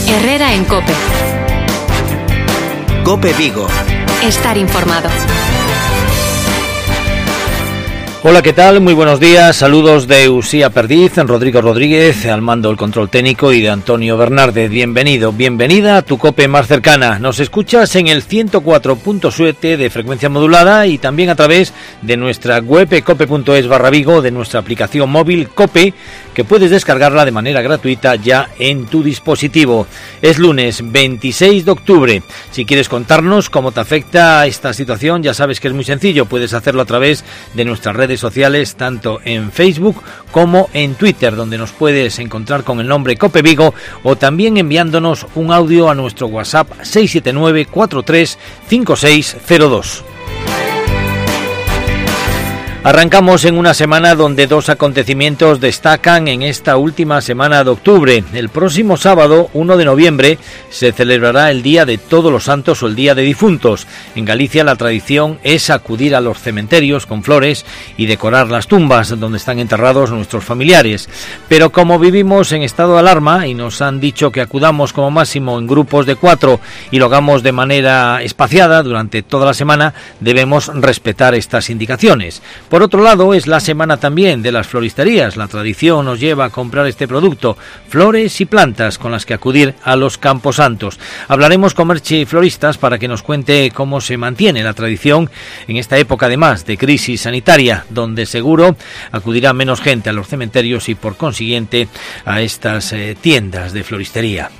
Herrera en COPE. COPE Vigo. Estar informado. Hola, ¿qué tal? Muy buenos días. Saludos de Usía Perdiz, Rodrigo Rodríguez, al mando del control técnico, y de Antonio Bernardez. Bienvenido, bienvenida a tu COPE más cercana. Nos escuchas en el 104.7 de frecuencia modulada y también a través de nuestra web cope.es/Vigo, de nuestra aplicación móvil COPE, que puedes descargarla de manera gratuita ya en tu dispositivo. Es lunes 26 de octubre. Si quieres contarnos cómo te afecta esta situación, ya sabes que es muy sencillo. Puedes hacerlo a través de nuestras redes sociales, tanto en Facebook como en Twitter, donde nos puedes encontrar con el nombre COPE Vigo, o también enviándonos un audio a nuestro WhatsApp 679 43 5602. Arrancamos en una semana donde dos acontecimientos destacan en esta última semana de octubre. El próximo sábado, 1 de noviembre, se celebrará el Día de Todos los Santos o el Día de Difuntos. En Galicia la tradición es acudir a los cementerios con flores y decorar las tumbas donde están enterrados nuestros familiares. Pero como vivimos en estado de alarma y nos han dicho que acudamos como máximo en grupos de 4 y lo hagamos de manera espaciada durante toda la semana, debemos respetar estas indicaciones. Por otro lado, es la semana también de las floristerías. La tradición nos lleva a comprar este producto, flores y plantas con las que acudir a los camposantos. Hablaremos con Merche Floristas para que nos cuente cómo se mantiene la tradición en esta época, además de crisis sanitaria, donde seguro acudirá menos gente a los cementerios y por consiguiente a estas tiendas de floristería.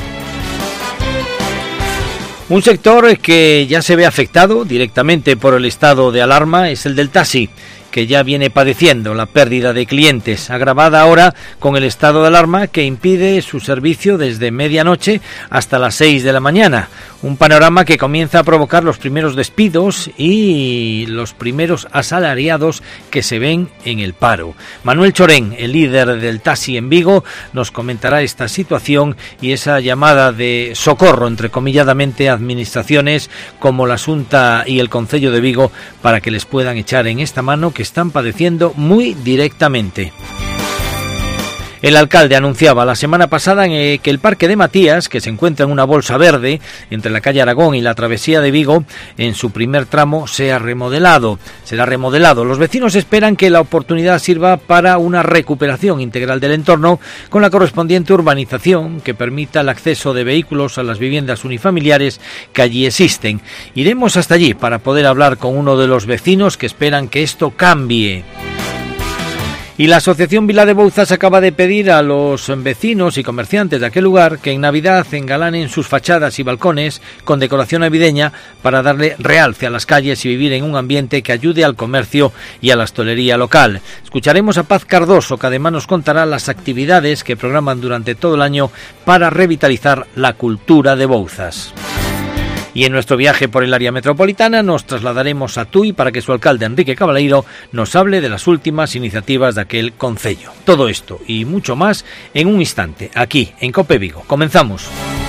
Un sector que ya se ve afectado directamente por el estado de alarma es el del taxi, que ya viene padeciendo la pérdida de clientes, agravada ahora con el estado de alarma que impide su servicio desde medianoche hasta las 6 de la mañana. Un panorama que comienza a provocar los primeros despidos y los primeros asalariados que se ven en el paro. Manuel Chorén, el líder del taxi en Vigo, nos comentará esta situación y esa llamada de socorro, entrecomilladamente, a administraciones como la Xunta y el Concello de Vigo para que les puedan echar en esta mano que están padeciendo muy directamente. El alcalde anunciaba la semana pasada que el Parque de Matías, que se encuentra en una bolsa verde entre la calle Aragón y la travesía de Vigo, en su primer tramo será remodelado. Los vecinos esperan que la oportunidad sirva para una recuperación integral del entorno, con la correspondiente urbanización que permita el acceso de vehículos a las viviendas unifamiliares que allí existen. Iremos hasta allí para poder hablar con uno de los vecinos que esperan que esto cambie. Y la Asociación Vila de Bouzas acaba de pedir a los vecinos y comerciantes de aquel lugar que en Navidad engalanen sus fachadas y balcones con decoración navideña para darle realce a las calles y vivir en un ambiente que ayude al comercio y a la hostelería local. Escucharemos a Paz Cardoso, que además nos contará las actividades que programan durante todo el año para revitalizar la cultura de Bouzas. Y en nuestro viaje por el área metropolitana nos trasladaremos a Tui para que su alcalde Enrique Cabaleiro nos hable de las últimas iniciativas de aquel concello. Todo esto y mucho más en un instante, aquí en COPE Vigo. Comenzamos.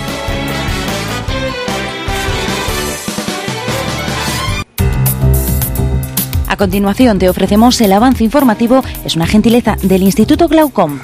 A continuación te ofrecemos el avance informativo. Es una gentileza del Instituto Glaucom.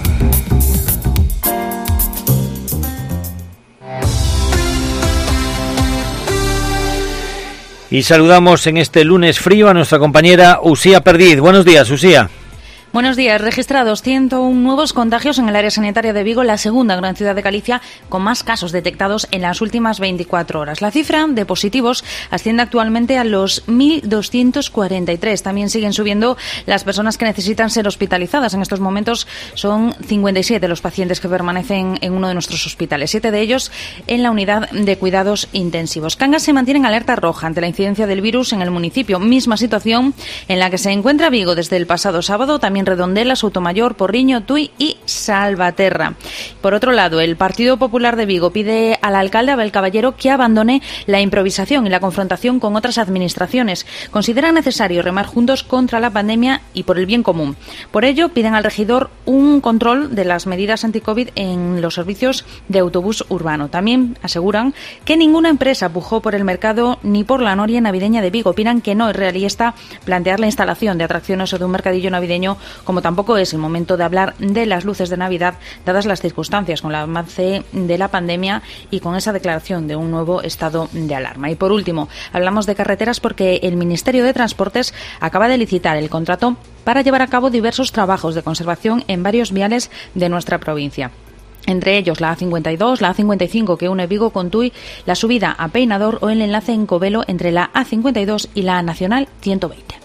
Y saludamos en este lunes frío a nuestra compañera Usía Perdiz. Buenos días, Usía. Buenos días. Registrados 101 nuevos contagios en el área sanitaria de Vigo, la segunda gran ciudad de Galicia con más casos detectados en las últimas 24 horas. La cifra de positivos asciende actualmente a los 1.243. También siguen subiendo las personas que necesitan ser hospitalizadas. En estos momentos son 57 los pacientes que permanecen en uno de nuestros hospitales, 7 de ellos en la unidad de cuidados intensivos. Cangas se mantiene en alerta roja ante la incidencia del virus en el municipio. Misma situación en la que se encuentra Vigo desde el pasado sábado, también Redondela, Soutomayor, Porriño, Tui y Salvaterra. Por otro lado, el Partido Popular de Vigo pide al alcalde Abel Caballero que abandone la improvisación y la confrontación con otras administraciones. Consideran necesario remar juntos contra la pandemia y por el bien común. Por ello, piden al regidor un control de las medidas anti-COVID en los servicios de autobús urbano. También aseguran que ninguna empresa pujó por el mercado ni por la noria navideña de Vigo. Opinan que no es realista plantear la instalación de atracciones o de un mercadillo navideño como tampoco es el momento de hablar de las luces de Navidad, dadas las circunstancias con el avance de la pandemia y con esa declaración de un nuevo estado de alarma. Y por último, hablamos de carreteras porque el Ministerio de Transportes acaba de licitar el contrato para llevar a cabo diversos trabajos de conservación en varios viales de nuestra provincia. Entre ellos la A52, la A55 que une Vigo con Tui, la subida a Peinador o el enlace en Covelo entre la A52 y la Nacional 120.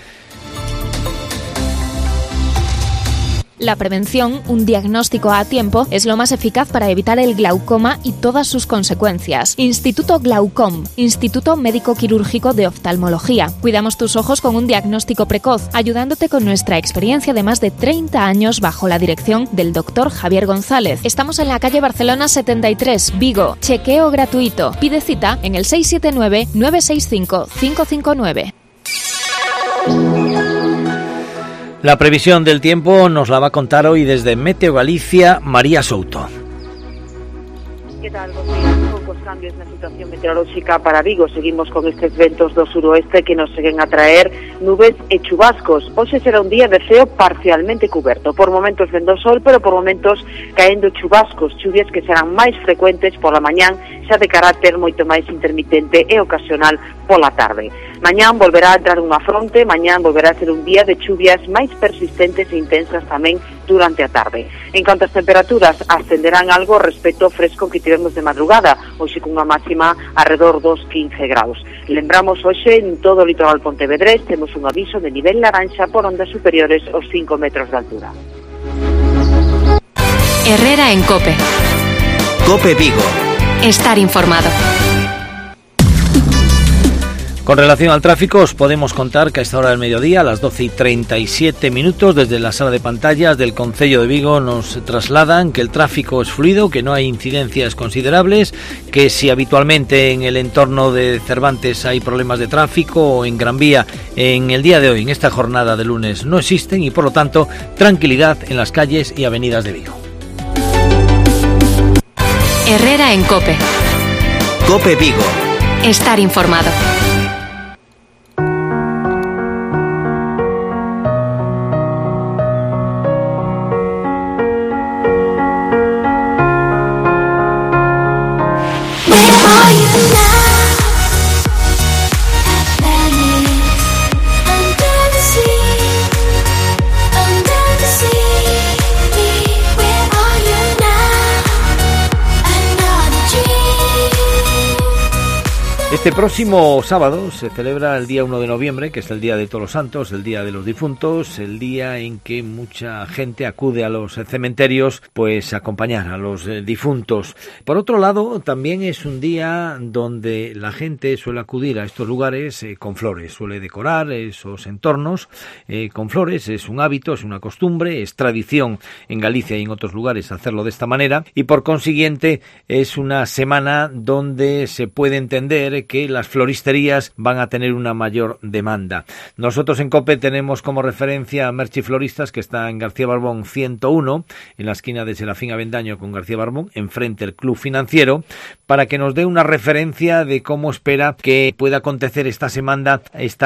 La prevención, un diagnóstico a tiempo, es lo más eficaz para evitar el glaucoma y todas sus consecuencias. Instituto Glaucom, Instituto Médico Quirúrgico de Oftalmología. Cuidamos tus ojos con un diagnóstico precoz, ayudándote con nuestra experiencia de más de 30 años bajo la dirección del Dr. Javier González. Estamos en la calle Barcelona 73, Vigo. Chequeo gratuito. Pide cita en el 679-965-559. La previsión del tiempo nos la va a contar hoy desde Meteo Galicia, María Souto. Que tal? Bom día. Poucos cambios na situación meteorolóxica para Vigo. Seguimos con estes ventos do suroeste que nos seguen a traer nubes e chubascos. Hoxe será un día de ceo parcialmente cuberto. Por momentos vendo sol, pero por momentos caendo chubascos, chuvias que serán máis frecuentes pola mañán, xa de carácter moito máis intermitente e ocasional pola tarde. Mañán volverá a entrar unha fronte, mañán volverá a ser un día de chuvias máis persistentes e intensas tamén durante a tarde. En canto ás temperaturas, ascenderán algo respecto ao fresco que tivemos de madrugada, hoxe cunha máxima alrededor dos 15 graus. Lembramos hoxe en todo o litoral pontevedrés temos un aviso de nivel laranxa por ondas superiores aos 5 metros de altura. Herrera en COPE. COPE Vigo. Estar informado. Con relación al tráfico, os podemos contar que a esta hora del mediodía, a las 12:37, desde la sala de pantallas del Concello de Vigo nos trasladan que el tráfico es fluido, que no hay incidencias considerables, que si habitualmente en el entorno de Cervantes hay problemas de tráfico o en Gran Vía, en el día de hoy, en esta jornada de lunes, no existen y por lo tanto, tranquilidad en las calles y avenidas de Vigo. Herrera en COPE. COPE Vigo. Estar informado. Este próximo sábado se celebra el día 1 de noviembre, que es el Día de Todos los Santos, el Día de los Difuntos, el día en que mucha gente acude a los cementerios pues a acompañar a los difuntos. Por otro lado, también es un día donde la gente suele acudir a estos lugares con flores, suele decorar esos entornos con flores, es un hábito, es una costumbre, es tradición en Galicia y en otros lugares hacerlo de esta manera y por consiguiente es una semana donde se puede entender que las floristerías van a tener una mayor demanda. Nosotros en COPE tenemos como referencia a Merchi Floristas, que está en García Barbón 101, en la esquina de Serafín Avendaño con García Barbón, enfrente del Club Financiero, para que nos dé una referencia de cómo espera que pueda acontecer esta semana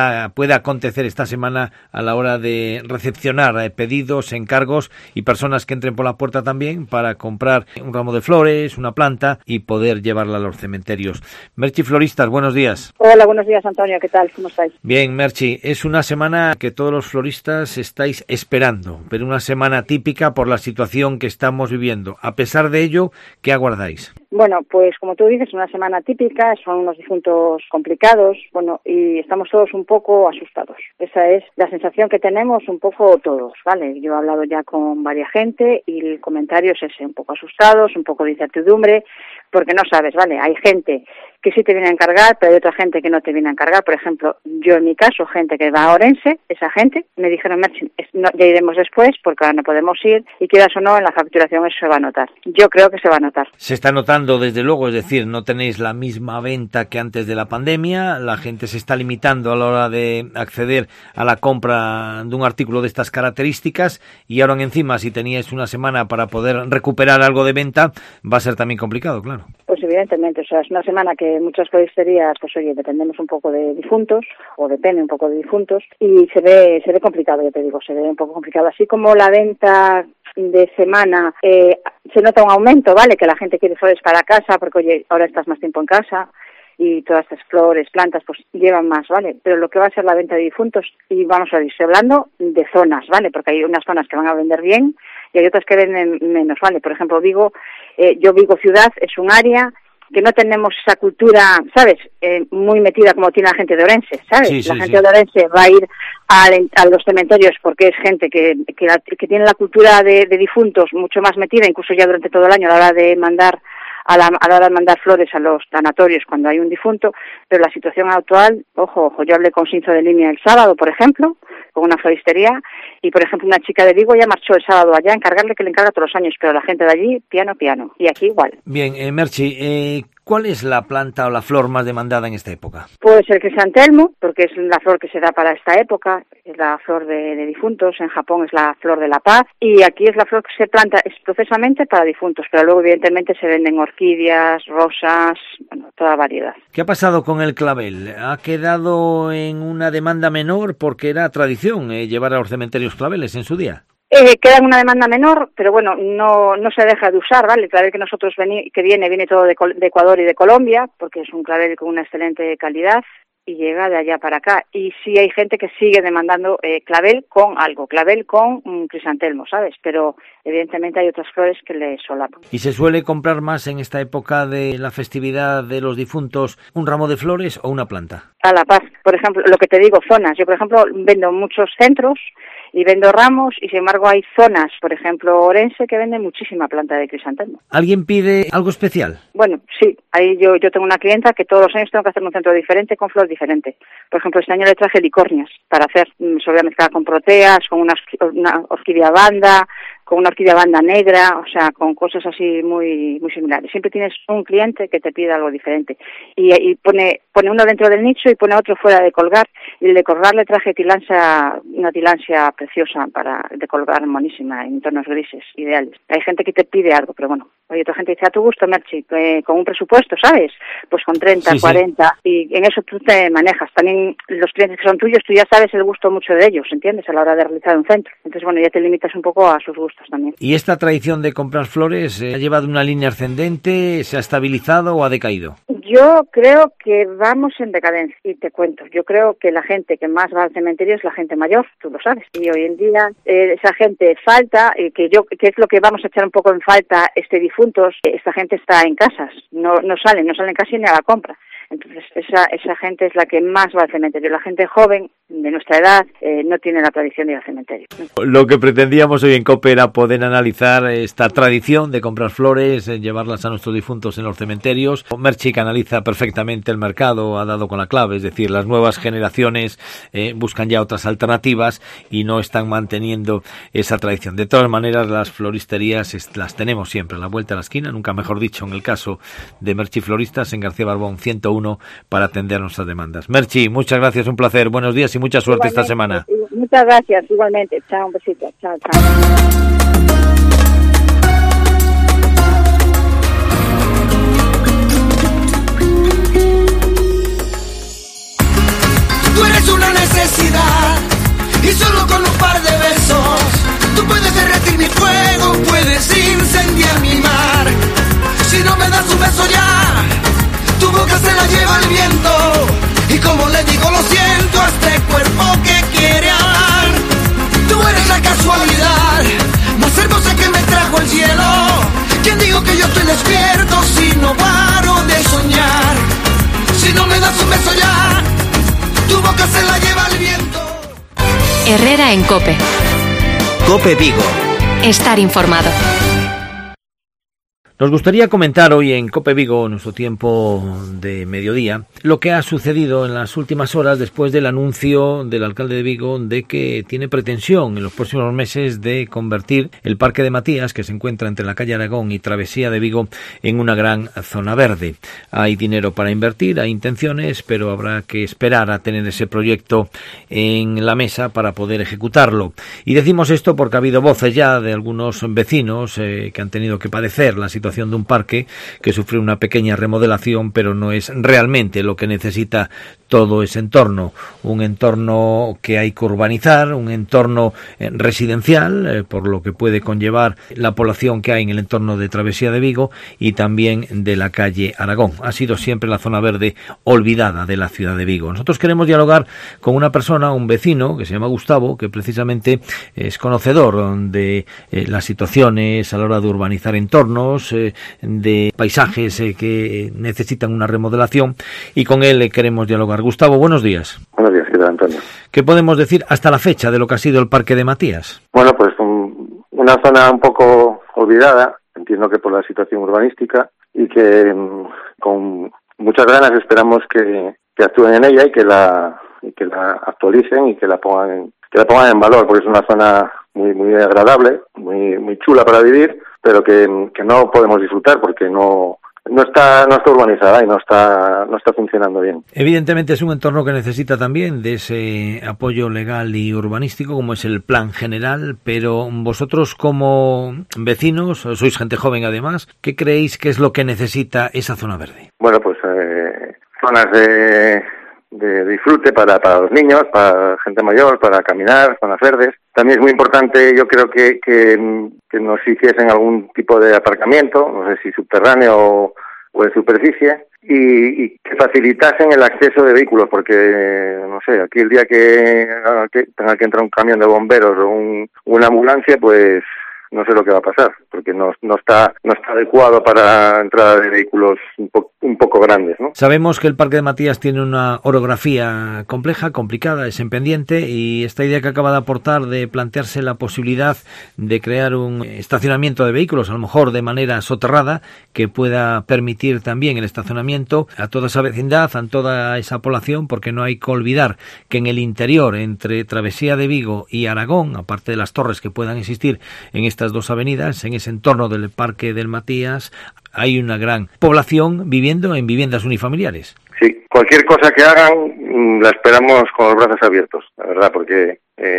a la hora de recepcionar pedidos, encargos y personas que entren por la puerta también para comprar un ramo de flores, una planta y poder llevarla a los cementerios. Merchi Floristas, buenos días. Hola, buenos días, Antonio. ¿Qué tal? ¿Cómo estáis? Bien, Merchi, es una semana que todos los floristas estáis esperando, pero una semana típica por la situación que estamos viviendo. A pesar de ello, ¿qué aguardáis? Bueno, pues como tú dices, una semana típica, son unos difuntos complicados, y estamos todos un poco asustados. Esa es la sensación que tenemos un poco todos, ¿vale? Yo he hablado ya con varias gente y el comentario es ese, un poco asustados, un poco de incertidumbre, porque no sabes, ¿vale? Hay gente que sí te viene a encargar, pero hay otra gente que no te viene a encargar. Por ejemplo, yo en mi caso, gente que va a Orense, esa gente me dijeron, ya iremos después porque ahora no podemos ir y quieras o no, en la facturación eso se va a notar. Yo creo que se va a notar. Se está notando desde luego, es decir, no tenéis la misma venta que antes de la pandemia, la gente se está limitando a la hora de acceder a la compra de un artículo de estas características y ahora encima si teníais una semana para poder recuperar algo de venta va a ser también complicado, claro. Pues pues evidentemente, o sea, es una semana que muchas floristerías, pues oye, dependemos un poco de difuntos, o depende un poco de difuntos, y se ve complicado, ya te digo, se ve un poco complicado. Así como la venta de semana se nota un aumento, ¿vale? Que la gente quiere flores para casa, porque oye, ahora estás más tiempo en casa, y todas estas flores, plantas, pues llevan más, ¿vale? Pero lo que va a ser la venta de difuntos, y vamos a ir hablando de zonas, ¿vale? Porque hay unas zonas que van a vender bien y hay otras que venden menos, ¿vale? Por ejemplo, Vigo, Vigo ciudad es un área que no tenemos esa cultura, ¿sabes? Muy metida como tiene la gente de Orense, ¿sabes? Sí, la gente de Orense va a ir a los cementerios porque es gente que tiene la cultura de difuntos mucho más metida, incluso ya durante todo el año a la hora de mandar a la hora de mandar flores a los tanatorios cuando hay un difunto, pero la situación actual, ojo, yo hablé con Sinzo de Línea el sábado, por ejemplo, con una floristería, y por ejemplo una chica de Vigo ya marchó el sábado allá a encargarle, que le encarga todos los años, pero la gente de allí, piano, y aquí igual. Bien, Merchi, ¿cuál es la planta o la flor más demandada en esta época? Pues el crisantelmo, porque es la flor que se da para esta época, es la flor de difuntos, en Japón es la flor de la paz, y aquí es la flor que se planta expresamente para difuntos, pero luego evidentemente se venden orquídeas, rosas, bueno, toda variedad. ¿Qué ha pasado con el clavel? ¿Ha quedado en una demanda menor porque era tradición llevar a los cementerios claveles en su día? Queda en una demanda menor, pero bueno, no se deja de usar, ¿vale? El clavel que nosotros viene todo de Ecuador y de Colombia, porque es un clavel con una excelente calidad y llega de allá para acá. Y sí hay gente que sigue demandando clavel con algo, clavel con crisantelmo, ¿sabes? Pero evidentemente hay otras flores que le solapan. ¿Y se suele comprar más en esta época de la festividad de los difuntos un ramo de flores o una planta? A la paz, por ejemplo, lo que te digo, zonas. Yo, por ejemplo, vendo muchos centros y vendo ramos, y sin embargo hay zonas, por ejemplo Orense, que venden muchísima planta de crisantelmo. ¿Alguien pide algo especial? Bueno, sí, ahí yo tengo una clienta que todos los años tengo que hacer un centro diferente con flor diferente. Por ejemplo, este año le traje licornias para hacer, se voy a mezclar con proteas, con una orquídea banda, con una orquídea banda negra, o sea, con cosas así muy muy similares. Siempre tienes un cliente que te pide algo diferente. Y pone uno dentro del nicho y pone otro fuera de colgar. Y el de colgar le traje una tilansia preciosa de colgar, monísima, en tonos grises, ideales. Hay gente que te pide algo, pero bueno, oye, otra gente dice, a tu gusto, Merchi, con un presupuesto, ¿sabes? Pues con 30, 40, y en eso tú te manejas. También los clientes que son tuyos, tú ya sabes el gusto mucho de ellos, ¿entiendes? A la hora de realizar un centro. Entonces, bueno, ya te limitas un poco a sus gustos también. ¿Y esta tradición de comprar flores ha llevado una línea ascendente, se ha estabilizado o ha decaído? Yo creo que vamos en decadencia, y te cuento. Yo creo que la gente que más va al cementerio es la gente mayor, tú lo sabes. Y hoy en día esa gente falta, que es lo que vamos a echar un poco en falta difuntos. Esta gente está en casas, no salen casi ni a la compra. Entonces esa gente es la que más va al cementerio. La gente joven de nuestra edad no tiene la tradición de ir al cementerio. Lo que pretendíamos hoy en COPE era poder analizar esta tradición de comprar flores, llevarlas a nuestros difuntos en los cementerios. Merchi analiza perfectamente el mercado, ha dado con la clave, es decir, las nuevas generaciones buscan ya otras alternativas y no están manteniendo esa tradición. De todas maneras, las floristerías las tenemos siempre a la vuelta de la esquina, nunca mejor dicho, en el caso de Merchi Floristas en García Barbón 101, para atender nuestras demandas. Merchi, muchas gracias, un placer, buenos días y mucha suerte esta semana. Muchas gracias, igualmente. Chao, un besito. Chao. Tú eres una necesidad y solo con un par de besos tú puedes derretir mi fuego, puedes incendiar mi mar. Si no me das un beso ya, tu boca se la lleva el viento, y como le digo lo siento a este cuerpo que quiere hablar. Tú eres la casualidad más hermosa que me trajo el cielo. ¿Quién dijo que yo estoy despierto si no paro de soñar? Si no me das un beso ya, tu boca se la lleva el viento. Herrera en COPE. COPE Vigo. Estar informado. Nos gustaría comentar hoy en COPE Vigo, nuestro tiempo de mediodía, lo que ha sucedido en las últimas horas después del anuncio del alcalde de Vigo de que tiene pretensión en los próximos meses de convertir el Parque de Matías, que se encuentra entre la calle Aragón y Travesía de Vigo, en una gran zona verde. Hay dinero para invertir, hay intenciones, pero habrá que esperar a tener ese proyecto en la mesa para poder ejecutarlo. Y decimos esto porque ha habido voces ya de algunos vecinos que han tenido que padecer la situación situación de un parque que sufre una pequeña remodelación, pero no es realmente lo que necesita todo ese entorno. Un entorno que hay que urbanizar, un entorno residencial, por lo que puede conllevar la población que hay en el entorno de Travesía de Vigo y también de la calle Aragón. Ha sido siempre la zona verde olvidada de la ciudad de Vigo. Nosotros queremos dialogar con una persona, un vecino, que se llama Gustavo, que precisamente es conocedor de las situaciones a la hora de urbanizar entornos, de paisajes que necesitan una remodelación, y con él queremos dialogar. Gustavo, buenos días. Buenos días, ¿qué tal, Antonio? ¿Qué podemos decir hasta la fecha de lo que ha sido el Parque de Matías? Bueno, pues una zona un poco olvidada, entiendo que por la situación urbanística, y que con muchas ganas esperamos que actúen en ella y que la actualicen y que la pongan en valor, porque es una zona muy agradable, muy chula para vivir, pero que no podemos disfrutar porque no está urbanizada y no está funcionando bien. Evidentemente es un entorno que necesita también de ese apoyo legal y urbanístico, como es el plan general, pero vosotros como vecinos, sois gente joven además, ¿qué creéis que es lo que necesita esa zona verde? Bueno, pues zonas de disfrute para los niños, para gente mayor, para caminar, zonas verdes. También es muy importante, yo creo que nos hiciesen algún tipo de aparcamiento, no sé si subterráneo o en superficie, y que facilitasen el acceso de vehículos, porque, no sé, aquí el día que tenga que entrar un camión de bomberos o una ambulancia, pues no sé lo que va a pasar, porque no está adecuado para entrada de vehículos un poco grandes, ¿no? Sabemos que el Parque de Matías tiene una orografía compleja, complicada, es en pendiente, y esta idea que acaba de aportar de plantearse la posibilidad de crear un estacionamiento de vehículos, a lo mejor de manera soterrada, que pueda permitir también el estacionamiento a toda esa vecindad, a toda esa población, porque no hay que olvidar que en el interior, entre Travesía de Vigo y Aragón, aparte de las torres que puedan existir en estas dos avenidas, en ese entorno del Parque del Matías, hay una gran población viviendo en viviendas unifamiliares. Sí, cualquier cosa que hagan la esperamos con los brazos abiertos, la verdad, porque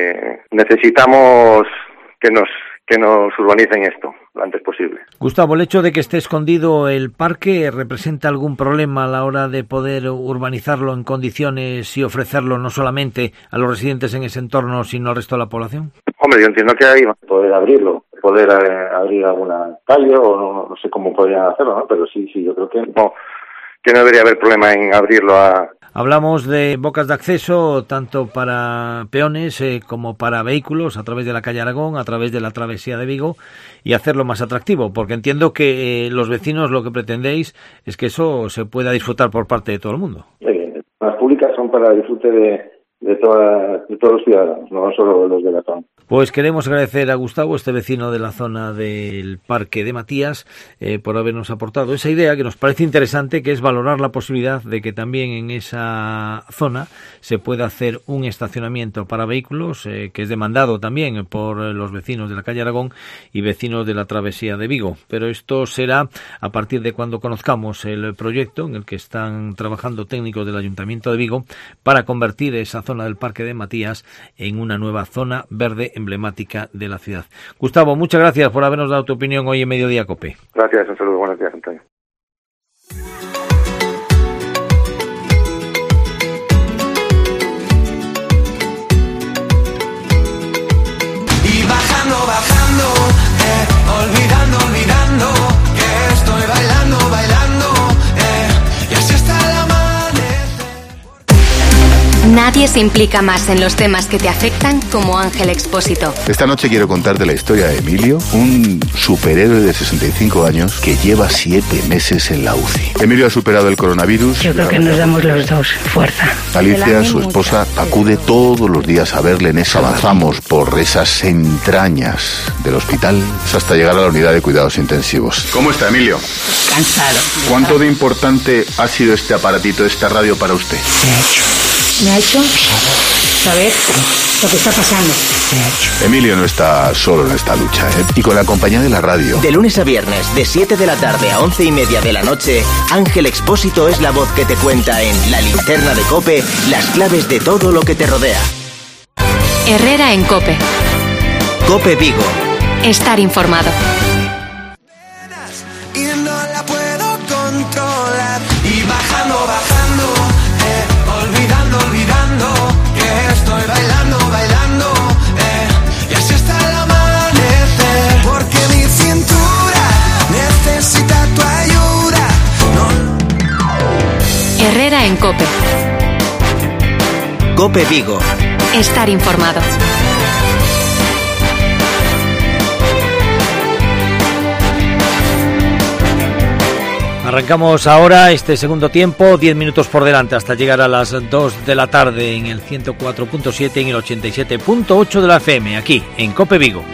necesitamos que nos urbanicen esto lo antes posible. Gustavo, ¿el hecho de que esté escondido el parque representa algún problema a la hora de poder urbanizarlo en condiciones y ofrecerlo no solamente a los residentes en ese entorno, sino al resto de la población? Hombre, yo entiendo que hay poder abrirlo, poder abrir alguna calle, o no sé cómo podrían hacerlo, ¿no? Pero sí, yo creo que no debería haber problema en abrirlo a... Hablamos de bocas de acceso tanto para peones como para vehículos a través de la calle Aragón, a través de la Travesía de Vigo, y hacerlo más atractivo, porque entiendo que los vecinos lo que pretendéis es que eso se pueda disfrutar por parte de todo el mundo. Las públicas son para el disfrute de todos los ciudadanos, no solo los de la zona. Pues queremos agradecer a Gustavo, este vecino de la zona del Parque de Matías, por habernos aportado esa idea que nos parece interesante, que es valorar la posibilidad de que también en esa zona se pueda hacer un estacionamiento para vehículos, que es demandado también por los vecinos de la calle Aragón y vecinos de la Travesía de Vigo. Pero esto será a partir de cuando conozcamos el proyecto en el que están trabajando técnicos del Ayuntamiento de Vigo para convertir esa zona del Parque de Matías en una nueva zona verde emblemática de la ciudad. Gustavo, muchas gracias por habernos dado tu opinión hoy en Mediodía Cope. Gracias, un saludo, buenos días, Antonio. Y bajando, olvidando, que estoy bailando, y así está el amanecer. Nadie se implica más en los temas que te afectan como Ángel Expósito. Esta noche quiero contarte la historia de Emilio, un superhéroe de 65 años que lleva 7 meses en la UCI. Emilio ha superado el coronavirus. Yo creo que nos damos los dos fuerza. Alicia, su esposa, acude todos los días a verle en esa. Avanzamos por esas entrañas del hospital hasta llegar a la unidad de cuidados intensivos. ¿Cómo está, Emilio? Cansado. ¿Cuánto de importante ha sido este aparatito, esta radio para usted? Me ha hecho saber lo que está pasando. Emilio no está solo en esta lucha, y con la compañía de la radio. De lunes a viernes, de 7 de la tarde a 11:30 de la noche, Ángel Expósito es la voz que te cuenta en La Linterna de COPE las claves de todo lo que te rodea. Herrera en COPE. COPE Vigo. Estar informado. Y en COPE. COPE Vigo. Estar informado. Arrancamos ahora este segundo tiempo, 10 minutos por delante hasta llegar a las 2 de la tarde en el 104.7 y en el 87.8 de la FM, aquí en COPE Vigo.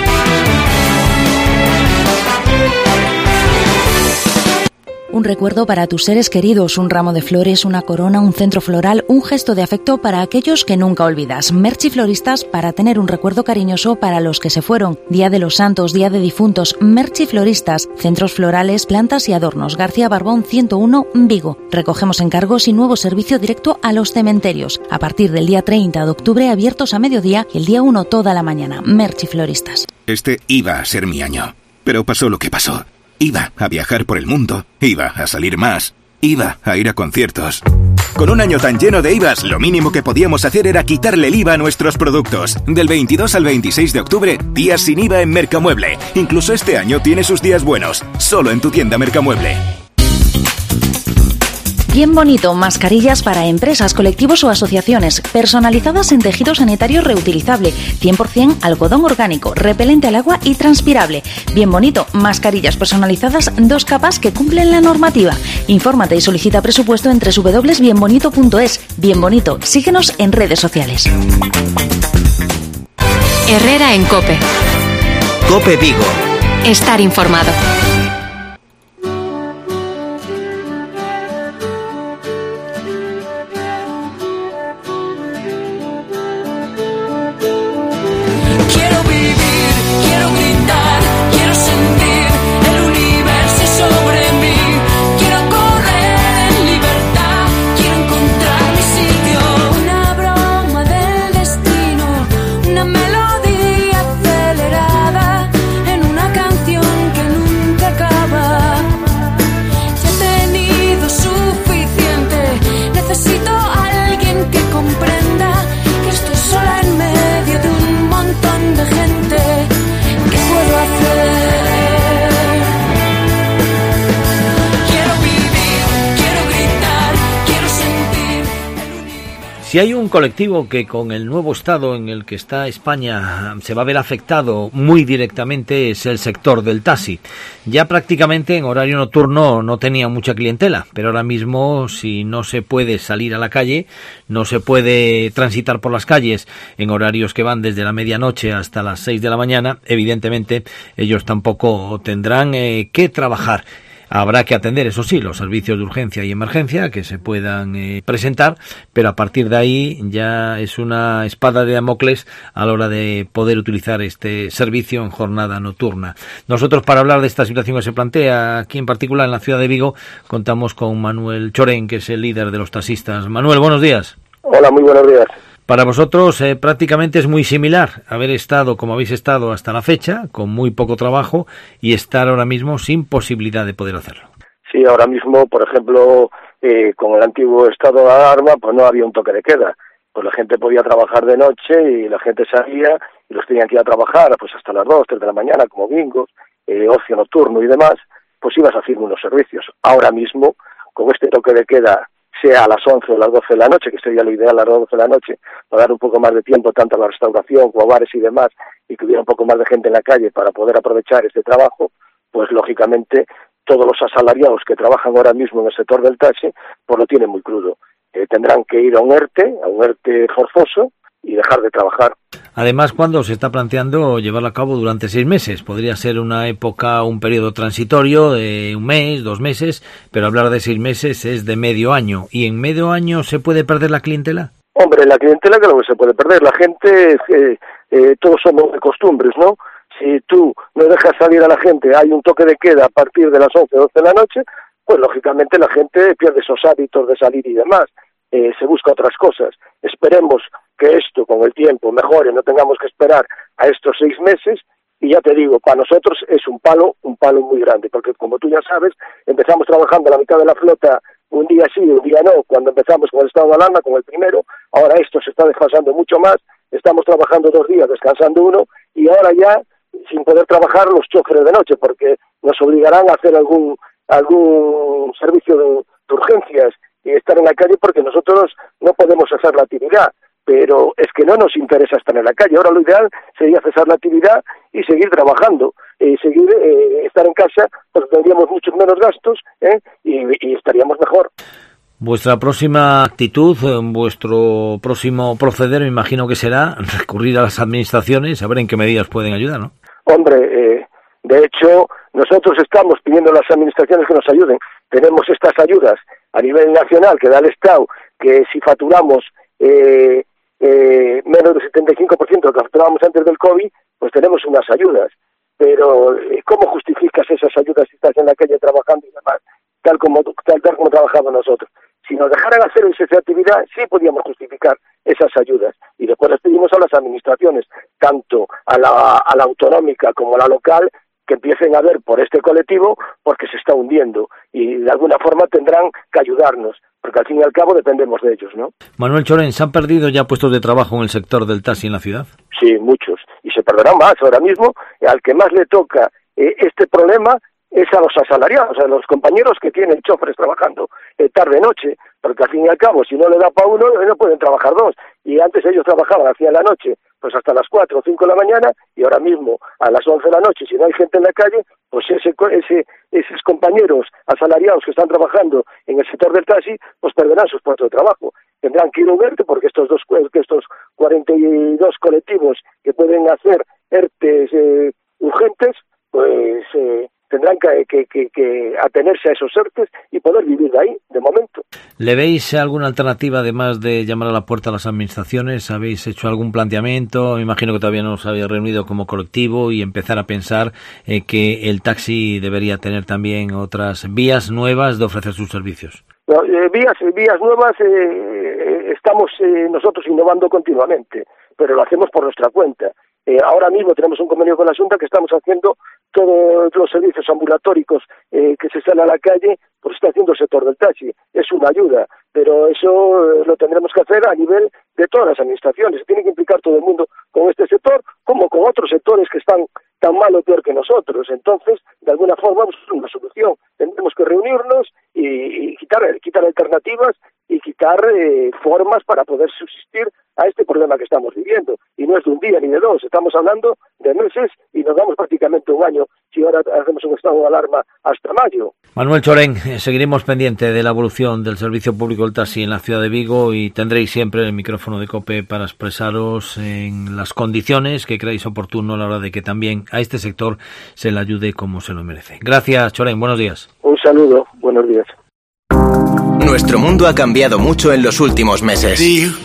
Un recuerdo para tus seres queridos, un ramo de flores, una corona, un centro floral, un gesto de afecto para aquellos que nunca olvidas. Merchi Floristas para tener un recuerdo cariñoso para los que se fueron. Día de los Santos, Día de Difuntos, Merchi Floristas, centros florales, plantas y adornos. García Barbón 101, Vigo. Recogemos encargos y nuevo servicio directo a los cementerios. A partir del día 30 de octubre abiertos a mediodía y el día 1 toda la mañana. Merchi Floristas. Este iba a ser mi año, pero pasó lo que pasó. Iba a viajar por el mundo, iba a salir más, iba a ir a conciertos. Con un año tan lleno de IVAs, lo mínimo que podíamos hacer era quitarle el IVA a nuestros productos. Del 22 al 26 de octubre, días sin IVA en Mercamueble. Incluso este año tiene sus días buenos, solo en tu tienda Mercamueble. Bien Bonito, mascarillas para empresas, colectivos o asociaciones, personalizadas en tejido sanitario reutilizable, 100% algodón orgánico, repelente al agua y transpirable. Bien Bonito, mascarillas personalizadas, 2 capas que cumplen la normativa. Infórmate y solicita presupuesto en www.bienbonito.es. Bien Bonito, síguenos en redes sociales. Herrera en COPE. COPE Vigo. Estar informado. Si hay un colectivo que con el nuevo estado en el que está España se va a ver afectado muy directamente es el sector del taxi. Ya prácticamente en horario nocturno no tenía mucha clientela, pero ahora mismo si no se puede salir a la calle, no se puede transitar por las calles en horarios que van desde la medianoche hasta las 6 de la mañana, evidentemente ellos tampoco tendrán que trabajar. Habrá que atender, eso sí, los servicios de urgencia y emergencia que se puedan presentar, pero a partir de ahí ya es una espada de Damocles a la hora de poder utilizar este servicio en jornada nocturna. Nosotros, para hablar de esta situación que se plantea aquí en particular en la ciudad de Vigo, contamos con Manuel Chorén, que es el líder de los taxistas. Manuel, buenos días. Hola, muy buenos días. Para vosotros prácticamente es muy similar haber estado como habéis estado hasta la fecha, con muy poco trabajo, y estar ahora mismo sin posibilidad de poder hacerlo. Sí, ahora mismo, por ejemplo, con el antiguo estado de alarma, pues no había un toque de queda. Pues la gente podía trabajar de noche y la gente salía y los tenían que ir a trabajar pues hasta las 2, 3 de la mañana, como bingos, ocio nocturno y demás, pues ibas haciendo unos servicios. Ahora mismo, con este toque de queda, sea a las 11 o las 12 de la noche, que sería lo ideal a las 12 de la noche, para dar un poco más de tiempo tanto a la restauración como a bares y demás, y que hubiera un poco más de gente en la calle para poder aprovechar este trabajo, pues lógicamente todos los asalariados que trabajan ahora mismo en el sector del taxi, pues lo tienen muy crudo. Tendrán que ir a un ERTE forzoso, y dejar de trabajar. Además, cuando se está planteando llevarlo a cabo durante 6 meses, podría ser una época, un periodo transitorio de 1 mes, 2 meses, pero hablar de 6 meses es de medio año. ¿Y en medio año se puede perder la clientela? Hombre, la clientela creo que se puede perder. La gente, todos somos de costumbres, ¿no? Si tú no dejas salir a la gente, hay un toque de queda a partir de las 11 o 12 de la noche, pues lógicamente la gente pierde esos hábitos de salir y demás. Se busca otras cosas. Esperemos que esto con el tiempo mejore, no tengamos que esperar a estos 6 meses, y ya te digo, para nosotros es un palo muy grande, porque como tú ya sabes, empezamos trabajando la mitad de la flota un día sí, un día no, cuando empezamos con el estado de alarma, con el primero, ahora esto se está desfasando mucho más, estamos trabajando 2 días, descansando 1, y ahora ya, sin poder trabajar los choferes de noche, porque nos obligarán a hacer algún servicio de urgencias estar en la calle porque nosotros no podemos cesar la actividad, pero es que no nos interesa estar en la calle. Ahora lo ideal sería cesar la actividad y seguir trabajando, estar en casa, pues tendríamos muchos menos gastos y estaríamos mejor. Vuestra próxima actitud, vuestro próximo proceder, me imagino que será recurrir a las administraciones, a ver en qué medidas pueden ayudar, ¿no? Hombre, de hecho, nosotros estamos pidiendo a las administraciones que nos ayuden. Tenemos estas ayudas a nivel nacional que da el Estado, que si facturamos menos del 75% de lo que facturábamos antes del COVID, pues tenemos unas ayudas. Pero, ¿cómo justificas esas ayudas si estás en la calle trabajando y demás? Tal como trabajamos nosotros. Si nos dejaran hacer esa actividad, sí podíamos justificar esas ayudas. Y después les pedimos a las administraciones, tanto a la autonómica como a la local, que empiecen a ver por este colectivo, porque se está hundiendo. Y de alguna forma tendrán que ayudarnos, porque al fin y al cabo dependemos de ellos, ¿no? Manuel Chorén, ¿se han perdido ya puestos de trabajo en el sector del taxi en la ciudad? Sí, muchos. Y se perderán más. Ahora mismo, al que más le toca este problema es a los asalariados, a los compañeros que tienen choferes trabajando tarde-noche, porque al fin y al cabo, si no le da para uno, no pueden trabajar dos. Y antes ellos trabajaban, hacían la noche, pues hasta las 4 o 5 de la mañana, y ahora mismo, a las 11 de la noche, si no hay gente en la calle, pues esos compañeros asalariados que están trabajando en el sector del taxi, pues perderán sus puestos de trabajo. Tendrán que ir a un ERTE, porque estos 42 colectivos que pueden hacer ERTEs urgentes, pues tendrán que atenerse a esos ERTES y poder vivir de ahí, de momento. ¿Le veis alguna alternativa, además de llamar a la puerta a las administraciones? ¿Habéis hecho algún planteamiento? Me imagino que todavía no os habéis reunido como colectivo y empezar a pensar que el taxi debería tener también otras vías nuevas de ofrecer sus servicios. No, vías nuevas estamos nosotros innovando continuamente, pero lo hacemos por nuestra cuenta. Ahora mismo tenemos un convenio con la Junta que estamos haciendo todos los servicios ambulatorios que se salen a la calle, pues está haciendo el sector del taxi. Es una ayuda, pero eso lo tendremos que hacer a nivel de todas las administraciones. Se tiene que implicar todo el mundo con este sector, como con otros sectores que están tan mal o peor que nosotros. Entonces, de alguna forma, pues, es una solución. Tendremos que reunirnos y quitar alternativas y quitar formas para poder subsistir a este problema que estamos viviendo. Y no es de un día ni de dos, estamos hablando de meses y nos damos prácticamente un año si ahora hacemos un estado de alarma hasta mayo. Manuel Chorén, seguiremos pendiente de la evolución del servicio público del taxi en la ciudad de Vigo y tendréis siempre el micrófono de COPE para expresaros en las condiciones que creáis oportuno a la hora de que también a este sector se le ayude como se lo merece. Gracias, Chorén, buenos días. Un saludo, buenos días. Nuestro mundo ha cambiado mucho en los últimos meses.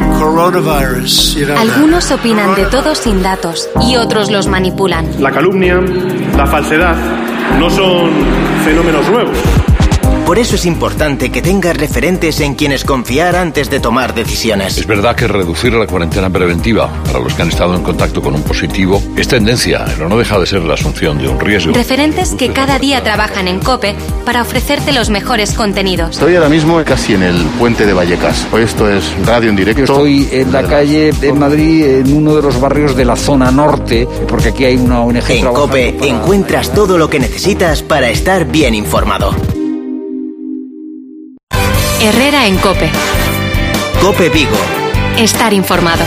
Algunos opinan de todo sin datos y otros los manipulan. La calumnia, la falsedad, no son fenómenos nuevos. Por eso es importante que tengas referentes en quienes confiar antes de tomar decisiones. Es verdad que reducir la cuarentena preventiva para los que han estado en contacto con un positivo es tendencia, pero no deja de ser la asunción de un riesgo. Referentes que cada día trabajan en COPE para ofrecerte los mejores contenidos. Estoy ahora mismo casi en el puente de Vallecas. Hoy esto es radio en directo. Estoy en la calle de Madrid, en uno de los barrios de la zona norte, porque aquí hay una ONG. En COPE encuentras todo lo que necesitas para estar bien informado. Herrera en COPE. COPE Vigo. Estar informado.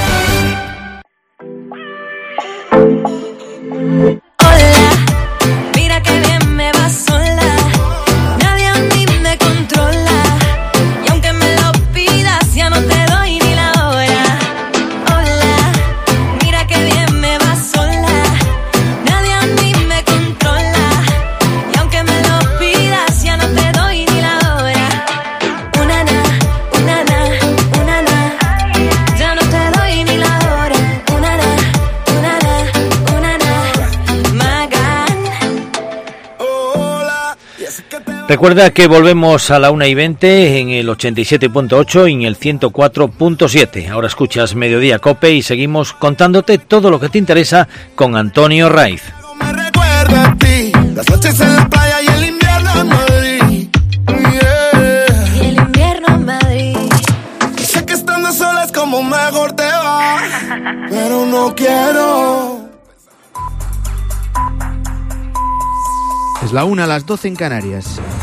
Recuerda que volvemos a la 1:20 en el 87.8 y en el 104.7. Ahora escuchas Mediodía COPE y seguimos contándote todo lo que te interesa con Antonio Raiz. Me recuerdo a ti, las noches en la playa y el invierno en Madrid. Yeah. Y el invierno en Madrid. Y sé que estando sola es como mejor te va, pero no quiero. Es la 1, a las 12 en Canarias.